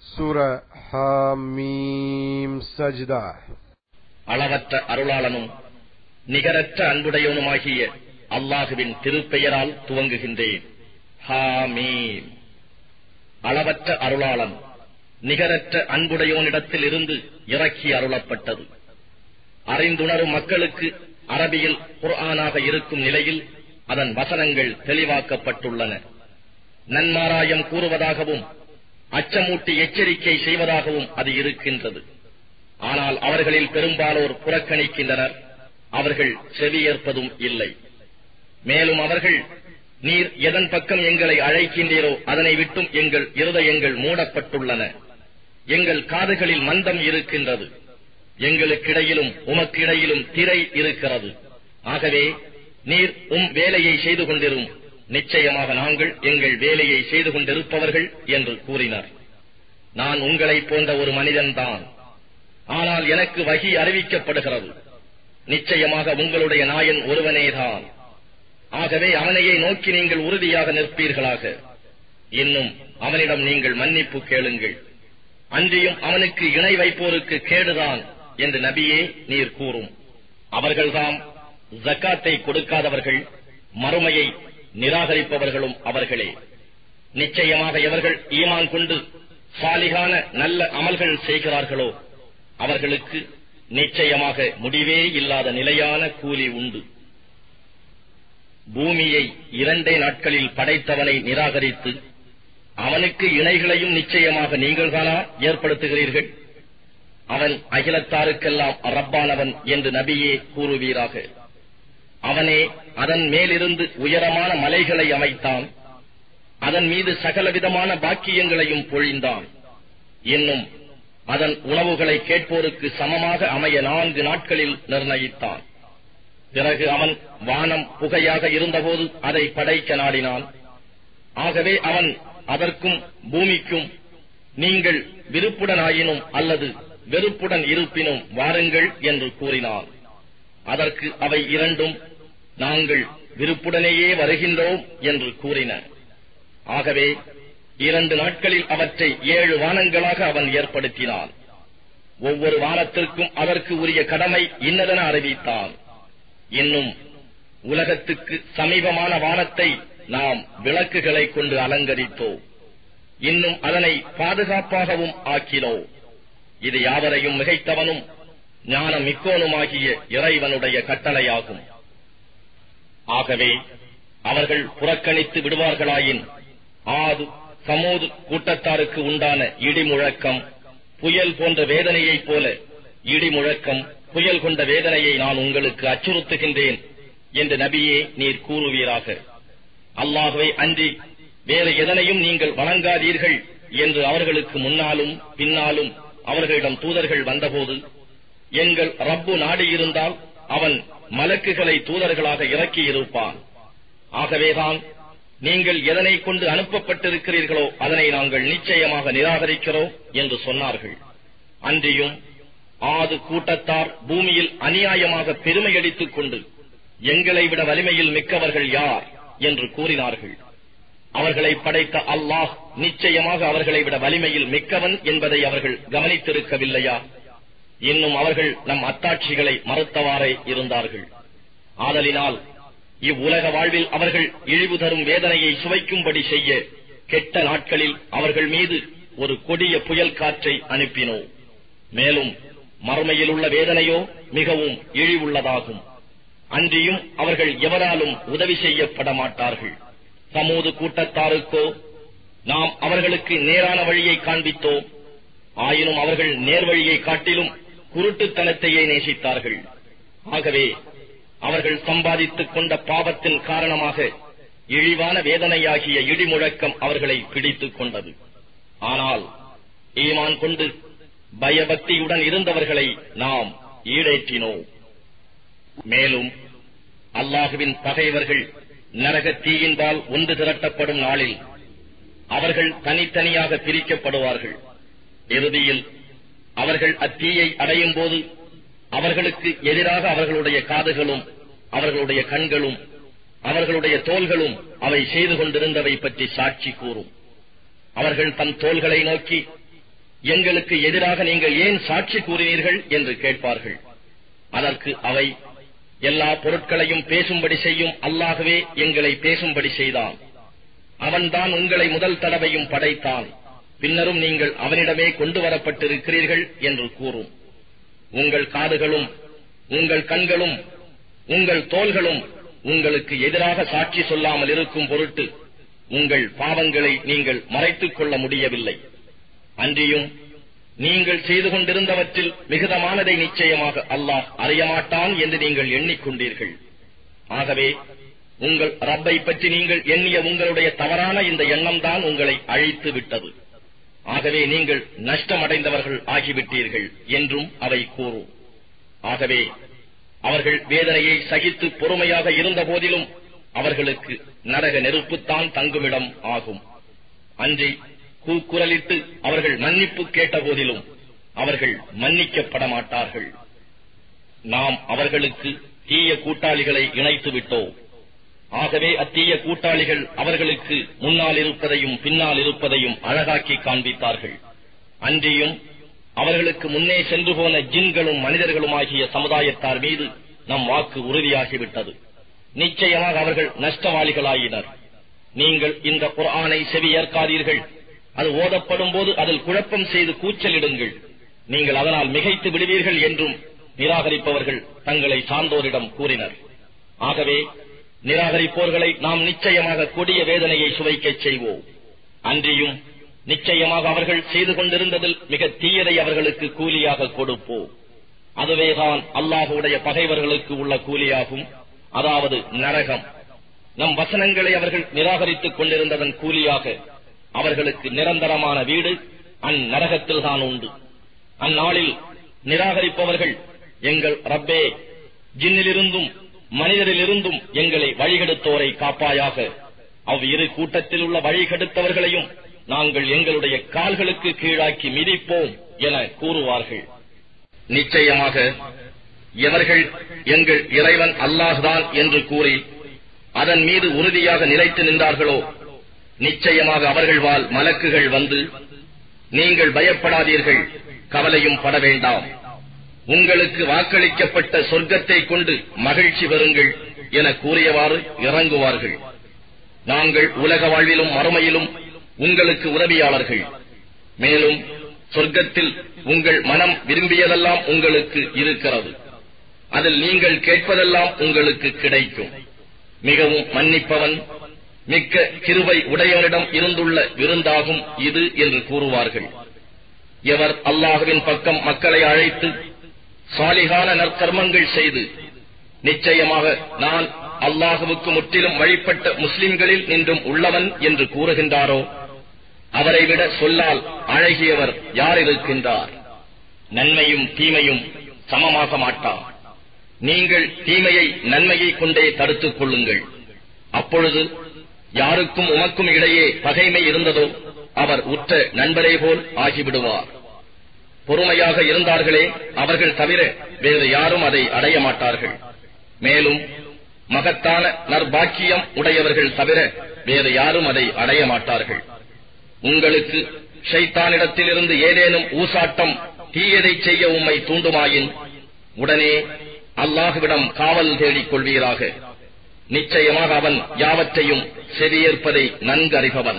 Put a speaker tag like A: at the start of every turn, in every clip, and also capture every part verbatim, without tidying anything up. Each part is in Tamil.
A: சூரா ஹாமீம் சஜ்தா.
B: அளவற்ற அருளாளனும் நிகரற்ற அன்புடையவனுமாகிய அல்லாஹுவின் திருப்பெயரால் துவங்குகின்றேன். ஹாமீம். அளவற்ற அருளாளன் நிகரற்ற அன்புடையோனிடத்தில் இருந்து இறக்கி அருளப்பட்டது. அறிந்துணரும் மக்களுக்கு அரபியில் குர்ஆனாக இருக்கும் நிலையில் அதன் வசனங்கள் தெளிவாக்கப்பட்டுள்ளன. நன்மாராயம் கூறுவதாகவும் அச்சமூட்டி எச்சரிக்கை செய்வதாகவும் அது இருக்கின்றது. ஆனால் அவர்களில் பெரும்பாலோர் புறக்கணிக்கின்றனர், அவர்கள் செவியேற்பதும் இல்லை. மேலும் அவர்கள், நீர் எதன் பக்கம் எங்களை அழைக்கின்றீரோ அதனை விட்டும் எங்கள் இருதயங்கள் மூடப்பட்டுள்ளன, எங்கள் காதுகளில் மந்தம் இருக்கின்றது, எங்களுக்கிடையிலும் உமக்கு இடையிலும் திரை இருக்கிறது. ஆகவே நீர் உம் வேலையை செய்து கொண்டிரும், நிச்சயமாக நாங்கள் எங்கள் வேலையை செய்து கொண்டிருப்பவர்கள் என்று கூறினார். நான் உங்களைப் போன்ற ஒரு மனிதன்தான், ஆனால் எனக்கு வஹி அறிவிக்கப்படுகிறது. நிச்சயமாக உங்களுடைய நாயன் ஒருவனேதான். ஆகவே அவனையே நோக்கி நீங்கள் உறுதியாக நிற்பீர்களாக. இன்னும் அவனிடம் நீங்கள் மன்னிப்பு கேளுங்கள். அன்றியும் அவனுக்கு இணை வைப்போருக்கு கேடுதான் என்று நபியே நீர் கூறும். அவர்கள்தாம் ஜக்காத்தை கொடுக்காதவர்கள், மறுமையை நிராகரிப்பவர்களும் அவர்களே. நிச்சயமாக எவர்கள் ஈமான் கொண்டு சாலிகான நல்ல அமல்கள் செய்கிறார்களோ அவர்களுக்கு நிச்சயமாக முடிவே இல்லாத நிலையான கூலி உண்டு. பூமியை இரண்டே நாட்களில் படைத்தவனை நிராகரித்து அவனுக்கு இணைகளையும் நிச்சயமாக நீங்கள்தானா ஏற்படுத்துகிறீர்கள்? அவன் அகிலத்தாருக்கெல்லாம் ரப்பானவன் என்று நபியே கூறுவீராக. அவனே அதன் மேலிருந்து உயரமான மலைகளை அமைத்தான், அதன் மீது சகலவிதமான பாக்கியங்களையும் பொழிந்தான். இன்னும் அதன் உணவுகளை கேட்போருக்கு சமமாக அமைய நான்கு நாட்களில் நிர்ணயித்தான். பிறகு அவன் வானம் புகையாக இருந்தபோது அதை படைக்க நாடினான். ஆகவே அவன் அதற்கும் பூமிக்கும், நீங்கள் விருப்புடனாயினும் அல்லது வெறுப்புடன் இருப்பினும் வாருங்கள் என்று கூறினான். அதற்கு அவை இரண்டும், நாங்கள் விருப்புடனேயே வருகின்றோம் என்று கூறின. ஆகவே இரண்டு நாட்களில் அவற்றை ஏழு வானங்களாக அவன் ஏற்படுத்தினான். ஒவ்வொரு வானத்திற்கும் அதற்கு உரிய கடமை இன்னதென அறிவித்தான். இன்னும் உலகத்துக்கு சமீபமான வானத்தை நாம் விளக்குகளை கொண்டு அலங்கரித்தோம். இன்னும் அதனை பாதுகாப்பாகவும் ஆக்கினோம். இது யாவரையும் மிகைத்தவனும் ஞானம் மிக்கோனுமாகிய இறைவனுடைய கட்டளையாகும். ஆகவே அவர்கள் புறக்கணித்து விடுவார்களாயின் ஆது சமூது கூட்டத்தாருக்கு உண்டான இடிமுழக்கம் புயல் போன்ற வேதனையைப் போல இடிமுழக்கம் புயல் கொண்ட வேதனையை நான் உங்களுக்கு அச்சுறுத்துகின்றேன் என்று நபியே நீர் கூறுவீராக. அல்லாஹ்வை அன்றி வேறு எதனையும் நீங்கள் வணங்காதீர்கள் என்று அவர்களுக்கு முன்னாலும் பின்னாலும் அவர்களிடம் தூதர்கள் வந்தபோது, எங்கள் ரப்பு நாடியிருந்தால் அவன் மலக்குகளை தூதர்களாக இறக்கியிருப்பான். ஆகவேதான் நீங்கள் எதனை கொண்டு அனுப்பப்பட்டிருக்கிறீர்களோ அதனை நாங்கள் நிச்சயமாக நிராகரிக்கிறோம் என்று சொன்னார்கள். அன்றியும் ஆது கூட்டத்தார் பூமியில் அநியாயமாக பெருமையடித்துக் கொண்டு, எங்களை விட வலிமையில் மிக்கவர்கள் யார் என்று கூறினார்கள். அவர்களை படைத்த அல்லாஹ் நிச்சயமாக அவர்களை விட வலிமையில் மிக்கவன் என்பதை அவர்கள் கவனித்திருக்கவில்லையா? இன்னும் அவர்கள் நம் அத்தாட்சிகளை மறுத்தவாறே இருந்தார்கள். ஆதலினால் இவ்வுலக வாழ்வில் அவர்கள் இழிவு தரும் வேதனையை சுவைக்கும்படி செய்ய கெட்ட நாட்களில் அவர்கள் மீது ஒரு கொடிய புயல் காற்றை அனுப்பினோம். மேலும் மறுமையில் உள்ள வேதனையோ மிகவும் இழிவுள்ளதாகும். அன்றியும் அவர்கள் எவராலும் உதவி செய்யப்பட மாட்டார்கள். சமூது கூட்டத்தாருக்கோ நாம் அவர்களுக்கு நேரான வழியை காண்பித்தோம். ஆயினும் அவர்கள் நேர்வழியை காட்டிலும் குருட்டுத்தனத்தையே நேசித்தார்கள். ஆகவே அவர்கள் சம்பாதித்துக் கொண்ட பாவத்தின் காரணமாக இழிவான வேதனையாகிய இடிமுழக்கம் அவர்களை பிடித்துக் கொண்டது. ஆனால் ஈமான் கொண்டு பயபக்தியுடன் இருந்தவர்களை நாம் ஈடேற்றினோம். மேலும் அல்லாஹுவின் பகைவர்கள் நரக தீயின்பால் ஒன்று திரட்டப்படும் நாளில் அவர்கள் தனித்தனியாக பிரிக்கப்படுவார்கள். இறுதியில் அவர்கள் அத்தீயை அடையும் போது அவர்களுக்கு எதிராக அவர்களுடைய காதுகளும் அவர்களுடைய கண்களும் அவர்களுடைய தோள்களும் அவை செய்து கொண்டிருந்தவை பற்றி சாட்சி கூறும். அவர்கள் தம் தோள்களை நோக்கி, எங்களுக்கு எதிராக நீங்கள் ஏன் சாட்சி கூறினீர்கள் என்று கேட்பார்கள். அதற்கு அவை, எல்லா பொருட்களையும் பேசும்படி செய்யும் அல்லாஹ்வே எங்களை பேசும்படி செய்தான். அவன்தான் உங்களை முதல் தடவையும் படைத்தான். பின்னரும் நீங்கள் அவனிடமே கொண்டு வரப்பட்டிருக்கிறீர்கள் என்று கூறும். உங்கள் காதுகளும் உங்கள் கண்களும் உங்கள் தோள்களும் உங்களுக்கு எதிராக சாட்சி சொல்லாமல் இருக்கும் பொருட்டு உங்கள் பாவங்களை நீங்கள் மறைத்துக் கொள்ள முடியவில்லை. அன்றியும் நீங்கள் செய்து கொண்டிருந்தவற்றில் மிகுதமானதை நிச்சயமாக அல்லாஹ் அறியமாட்டான் என்று நீங்கள் எண்ணிக்கொண்டீர்கள். ஆகவே உங்கள் ரப்பை பற்றி நீங்கள் எண்ணிய உங்களுடைய தவறான இந்த எண்ணம்தான் உங்களை அழித்து விட்டது. ஆகவே நீங்கள் நஷ்டமடைந்தவர்கள் ஆகிவிட்டீர்கள் என்றும் அவை கூறும். ஆகவே அவர்கள் வேதனையை சகித்து பொறுமையாக இருந்த போதிலும் அவர்களுக்கு நரக நெருப்புத்தான் தங்குமிடம் ஆகும். அன்றி கூக்குரலிட்டு அவர்கள் மன்னிப்பு கேட்ட போதிலும் அவர்கள் மன்னிக்கப்பட மாட்டார்கள். நாம் அவர்களுக்கு தீய கூட்டாளிகளை இணைத்து விட்டோம். ஆகவே அத்தீய கூட்டாளிகள் அவர்களுக்கு முன்னால் இருப்பதையும் பின்னால் இருப்பதையும் அழகாக்கி காண்பித்தார்கள். அன்றியும் அவர்களுக்கு முன்னே சென்று போன ஜின்களும் மனிதர்களுமாகிய சமுதாயத்தார் மீது நம் வாக்கு உறுதியாகிவிட்டது. நிச்சயமாக அவர்கள் நஷ்டவாளிகளாயினர். நீங்கள் இந்த குர்ஆனை செவியேற்காதீர்கள். அது ஓதப்படும் போது அதில் குழப்பம் செய்து கூச்சலிடுங்கள். நீங்கள் அதனால் மிகைத்து விடுவீர்கள் என்றும் நிராகரிப்பவர்கள் தங்களை சார்ந்தோரிடம் கூறினர். ஆகவே நிராகரிப்போர்களை நாம் நிச்சயமாக கொடிய வேதனையை சுவைக்கச் செய்வோம். அன்றியும் நிச்சயமாக அவர்கள் செய்து கொண்டிருந்ததில் மிக தீயதை அவர்களுக்கு கூலியாக கொடுப்போம். அதுவேதான் அல்லாஹுடைய பகைவர்களுக்கு உள்ள கூலியாகும், அதாவது நரகம். நம் வசனங்களை அவர்கள் நிராகரித்துக் கொண்டிருந்ததன் கூலியாக அவர்களுக்கு நிரந்தரமான வீடு அந்நரகத்தில்தான் உண்டு. அந்நாளில் நிராகரிப்பவர்கள், எங்கள் ரப்பே, ஜின்னிலிருந்தும் மனிதரிலிருந்தும் எங்களை வழிகெடுத்தோரை காப்பாயாக, அவ்விரு கூட்டத்தில் உள்ள வழிகெடுத்தவர்களையும் நாங்கள் எங்களுடைய கால்களுக்கு கீழாக்கி மிதிப்போம் என கூறுவார்கள். நிச்சயமாக எவர்கள் எங்கள் இறைவன் அல்லாஹ்தான் என்று கூறி அதன் மீது உறுதியாக நிலைத்து நின்றார்களோ, நிச்சயமாக அவர்கள் வாழ் மலக்குகள் வந்து, நீங்கள் பயப்படாதீர்கள், கவலையும் பட வேண்டாம், உங்களுக்கு வாக்களிக்கப்பட்ட சொர்க்கத்தை கொண்டு மகிழ்ச்சி பெறுங்கள் என கூறியவாறு இறங்குவார்கள். நாங்கள் உலக வாழ்விலும் மறுமையிலும் உங்களுக்கு உதவியாளர்கள். மேலும் சொர்க்கத்தில் உங்கள் மனம் விரும்பியதெல்லாம் உங்களுக்கு இருக்கிறது. அதில் நீங்கள் கேட்பதெல்லாம் உங்களுக்கு கிடைக்கும். மிகவும் மன்னிப்பவன், மிக்க கிருபை உடையவனிடம் இருந்துள்ள விருந்தாகும் இது என்று கூறுவார்கள். எவர் அல்லாஹுவின் பக்கம் மக்களை அழைத்து சாலிகான நற்கர்மங்கள் செய்து, நிச்சயமாக நான் அல்லாஹுவுக்கு முற்றிலும் வழிபட்ட முஸ்லிம்களில் நின்றும் உள்ளவன் என்று கூறுகின்றாரோ, அவரை விட சொல்லால் அழகியவர் யார் இருக்கின்றார்? நன்மையும் தீமையும் சமமாக மாட்டார். நீங்கள் தீமையை நன்மையை கொண்டே தடுத்துக் கொள்ளுங்கள். அப்பொழுது யாருக்கும் உமக்கும் இடையே பகைமை இருந்ததோ அவர் உற்ற நண்பரே போல் ஆகிவிடுவார். பொறுமையாக இருந்தார்களே, அவர்கள் தவிர வேறு யாரும் அதை அடைய மாட்டார்கள். மேலும் மகத்தான நற்பாக்கியம் உடையவர்கள் தவிர வேறு யாரும் அதை அடைய மாட்டார்கள். உங்களுக்கு ஷைத்தானிடத்திலிருந்து ஏதேனும் ஊசாட்டம் தீயதை செய்ய உம்மை தூண்டுமாயின் உடனே அல்லாஹுவிடம் காவல் தேடிக் கொள்வீராக. நிச்சயமாக அவன் யாவற்றையும் செவியேற்பதை நன்கறிபவன்.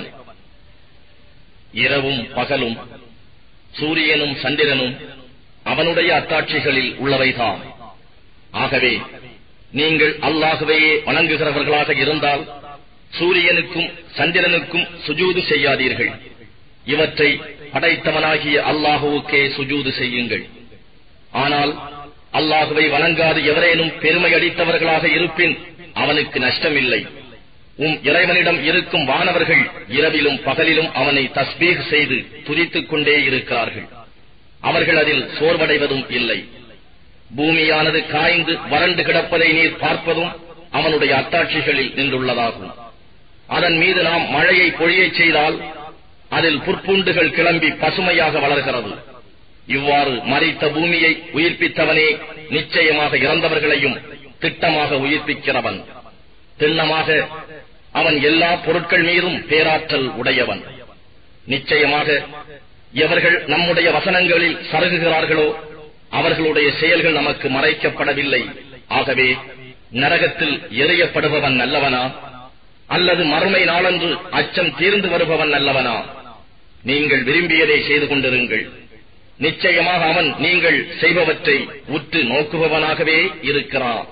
B: இரவும் பகலும் சூரியனும் சந்திரனும் அவனுடைய அத்தாட்சிகளில் உள்ளவைதான். ஆகவே நீங்கள் அல்லாஹுவையே வணங்குகிறவர்களாக இருந்தால் சூரியனுக்கும் சந்திரனுக்கும் சுஜூது செய்யாதீர்கள். இவற்றை படைத்தவனாகிய அல்லாஹுவுக்கே சுஜூது செய்யுங்கள். ஆனால் அல்லாஹுவை வணங்காது எவரேனும் பெருமை அடித்தவர்களாக இருப்பின் அவனுக்கு நஷ்டமில்லை. உம் இறைவனிடம் இருக்கும் வானவர்கள் இரவிலும் பகலிலும் அவனை தஸ்பீஹ் செய்து துதித்துக் கொண்டே இருக்கிறார்கள். அவர்கள் அதில் சோர்வடைவதும் இல்லை. பூமியானது காய்ந்து வறண்டு கிடப்பதை நீர் பார்ப்பதும் அவனுடைய அத்தாட்சிகளில் நின்றுள்ளதாகும். அதன் மீது நாம் மழையை பொழியச் செய்தால் அதில் புற்பூண்டுகள் கிளம்பி பசுமையாக வளர்கிறது. இவ்வாறு மரித்த பூமியை உயிர்ப்பித்தவனே நிச்சயமாக இறந்தவர்களையும் திட்டமாக உயிர்ப்பிக்கிறவன். திண்ணமாக அவன் எல்லா பொருட்கள் மீதும் பேராற்றல் உடையவன். நிச்சயமாக எவர்கள் நம்முடைய வசனங்களில் சருகுகிறார்களோ அவர்களுடைய செயல்கள் நமக்கு மறைக்கப்படவில்லை. ஆகவே நரகத்தில் எறியப்படுபவன் நல்லவனா அல்லது மறுமை நாளன்று அச்சம் தீர்ந்து வருபவன் நல்லவனா? நீங்கள் விரும்பியதை செய்து கொண்டிருங்கள். நிச்சயமாக அவன் நீங்கள் செய்பவற்றை உற்று நோக்குபவனாகவே இருக்கிறான்.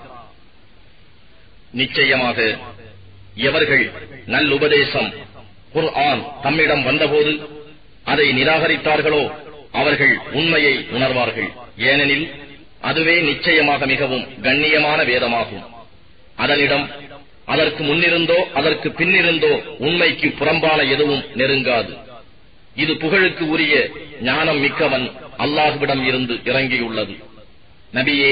B: நிச்சயமாக எவர்கள் நல்லுபதேசம் குர்ஆன் தம்மிடம் வந்தபோது அதை நிராகரித்தார்களோ அவர்கள் உண்மையை உணர்வார்கள். ஏனெனில் அதுவே நிச்சயமாக மிகவும் கண்ணியமான வேதமாகும். அதனிடம் அதற்கு முன்னிருந்தோ அதற்கு பின்னிருந்தோ உண்மைக்கு புறம்பான எதுவும் நெருங்காது. இது புகழுக்கு உரிய ஞானம் மிக்கவன் அல்லாஹ்விடம் இருந்து இறங்கியுள்ளது. நபியே,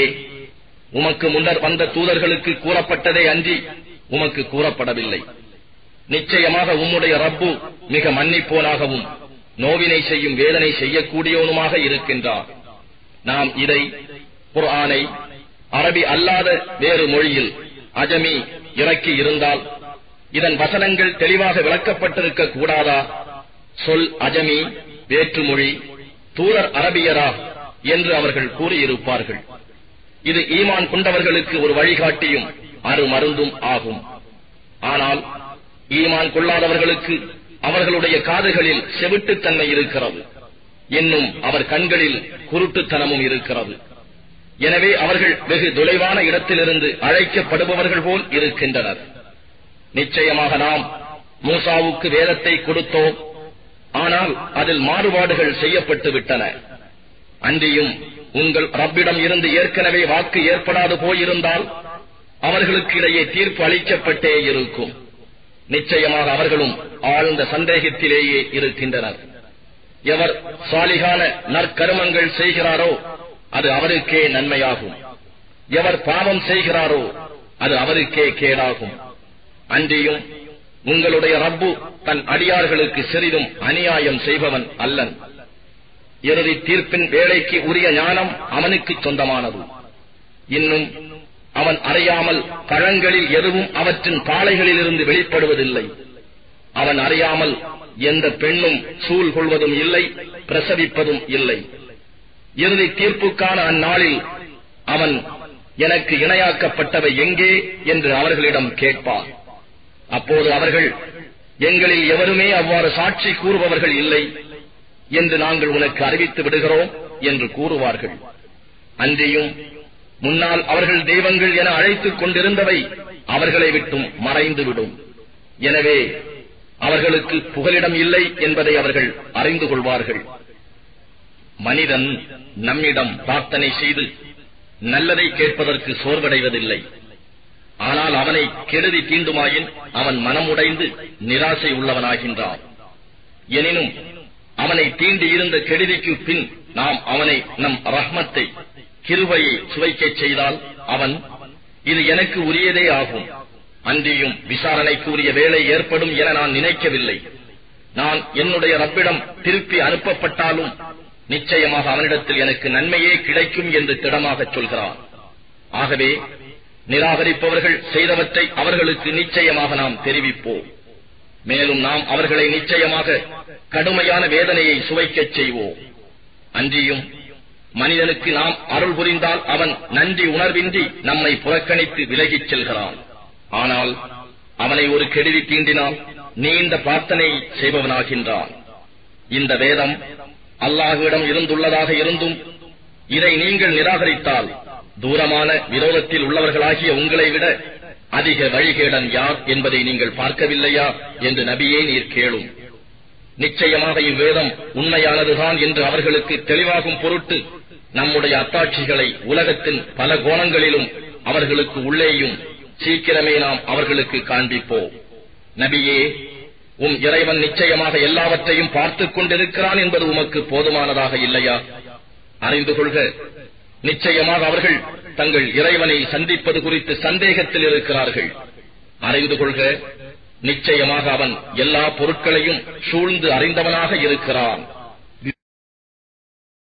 B: உமக்கு முன்னர் வந்த தூதர்களுக்கு கூறப்பட்டதே அன்றி உமக்கு கூறப்படவில்லை. நிச்சயமாக உம்முடைய ரப்பு மிக மன்னிப்போனாகவும் நோவினை செய்யும் வேதனை செய்யக்கூடியவனுமாக இருக்கின்றார். நாம் இதை குர்ஆனை அரபி அல்லாத வேறு மொழியில் அஜமி இறக்கி இருந்தால் இதன் வசனங்கள் தெளிவாக விளக்கப்பட்டிருக்க கூடாதா? சொல் அஜமி வேற்றுமொழி, தூதர் அரபியரா என்று அவர்கள் கூறியிருப்பார்கள். இது ஈமான் கொண்டவர்களுக்கு ஒரு வழிகாட்டியும் அருமருந்தும் ஆகும். ஆனால் ஈமான் கொள்ளாதவர்களுக்கு அவர்களுடைய காதுகளில் செவிட்டுத்தன்மை இருக்கிறது, இன்னும் அவர் கண்களில் குருட்டுத்தனமும் இருக்கிறது. எனவே அவர்கள் வெகு தொலைவான இடத்திலிருந்து அழைக்கப்படுபவர்கள் போல் இருக்கின்றனர். நிச்சயமாக நாம் மூசாவுக்கு வேதத்தை கொடுத்தோம், ஆனால் அதில் மாறுபாடுகள் செய்யப்பட்டு விட்டன. அன்றியும் உங்கள் ரப்பிடம் இருந்து ஏற்கனவே வாக்கு ஏற்படாது போயிருந்தால் அவர்களுக்கு இடையே தீர்ப்பு அளிக்கப்பட்டே இருக்கும். நிச்சயமாக அவர்களும் ஆழ்ந்த சந்தேகத்திலேயே இருக்கின்றனர். எவர் சாலிகான நற்கருமங்கள் செய்கிறாரோ அது அவருக்கே நன்மையாகும். எவர் பாவம் செய்கிறாரோ அது அவருக்கே கேடாகும். அன்றியும் உங்களுடைய ரப்பு தன் அடியார்களுக்கு சிறிதும் அநியாயம் செய்பவன் அல்லன். இறுதி தீர்ப்பின் வேலைக்கு உரிய ஞானம் அவனுக்கு சொந்தமானது. இன்னும் அவன் அறியாமல் பழங்களில் எதுவும் அவற்றின் பாளைகளில் இருந்து வெளிப்படுவதில்லை. அவன் அறியாமல் எந்த பெண்ணும் சூழ் கொள்வதும் இல்லை, பிரசவிப்பதும் இல்லை. இறுதி தீர்ப்புக்கான அந்நாளில் அவன் எனக்கு இணையாக்கப்பட்டவை எங்கே என்று அவர்களிடம் கேட்பான். அப்போது அவர்கள், எங்களில் எவருமே அவ்வாறு சாட்சி கூறுபவர்கள் இல்லை என்று நாங்கள் உனக்கு அறிவித்து விடுகிறோம் என்று கூறுவார்கள். அன்றியும் முன்னால் அவர்கள் தெய்வங்கள் என அழைத்துக் கொண்டிருந்தவை அவர்களை விட்டும் மறைந்துவிடும். எனவே அவர்களுக்கு புகலிடம் இல்லை என்பதை அவர்கள் அறிந்து கொள்வார்கள். மனிதன் நம்மிடம் பிரார்த்தனை செய்து நல்லதை கேட்பதற்கு சோர்வடைவதில்லை. ஆனால் அவனை கெடுதி தீண்டுமாயின் அவன் மனமுடைந்து நிராசை உள்ளவனாகின்றான். எனினும் அவனை தீண்டி இருந்த கெடுதிக்கு பின் நாம் அவனை நம் ரஹ்மத்தை கிருபையை சுவைக்கச் செய்தால் அவன், இது எனக்கு உரியதே ஆகும், அன்றியும் விசாரணைக்கு உரிய வேலை ஏற்படும் என நான் நினைக்கவில்லை. நான் என்னுடைய ரப்பிடம் திருப்பி அனுப்பப்பட்டாலும் நிச்சயமாக அவனிடத்தில் எனக்கு நன்மையே கிடைக்கும் என்று திடமாகச் சொல்கிறான். ஆகவே நிராகரிப்பவர்கள் செய்தவற்றை அவர்களுக்கு நிச்சயமாக நாம் தெரிவிப்போம். மேலும் நாம் அவர்களை நிச்சயமாக கடுமையான வேதனையை சுவைக்கச் செய்வோம். அன்றியும் மனிதனுக்கு நாம் அருள் புரிந்தால் அவன் நன்றி உணர்வின்றி நம்மை புறக்கணித்து விலகிச் செல்கிறான். ஆனால் அவனை ஒரு கெடுதி தீண்டினால் நீண்ட பிரார்த்தனை செய்பவனாகின்றான். இந்த வேதம் அல்லாஹ்விடம் இருந்துள்ளதாக இருந்தும் இதை நீங்கள் நிராகரித்தால் தூரமான விரோதத்தில் உள்ளவர்களாகிய உங்களை விட அதிக வழிகேடன் யார் என்பதை நீங்கள் பார்க்கவில்லையா என்று நபியே நீர் கேளும். நிச்சயமாக இவ்வேதம் உண்மையானதுதான் என்று அவர்களுக்கு தெளிவாகும் பொருட்டு நம்முடைய அத்தாட்சிகளை உலகத்தின் பல கோணங்களிலும் அவர்களுக்கு உள்ளேயும் சீக்கிரமே நாம் அவர்களுக்கு காண்பிப்போம். நபியே, உம் இறைவன் நிச்சயமாக எல்லாவற்றையும் பார்த்துக் கொண்டிருக்கிறான் என்பது உமக்கு போதுமானதாக இல்லையா? அறிந்து கொள்க, நிச்சயமாக அவர்கள் தங்கள் இறைவனை சந்திப்பது குறித்து சந்தேகத்தில் இருக்கிறார்கள். அறிந்து கொள்க, நிச்சயமாக அவன் எல்லா பொருட்களையும் சூழ்ந்து அறிந்தவனாக இருக்கிறான்.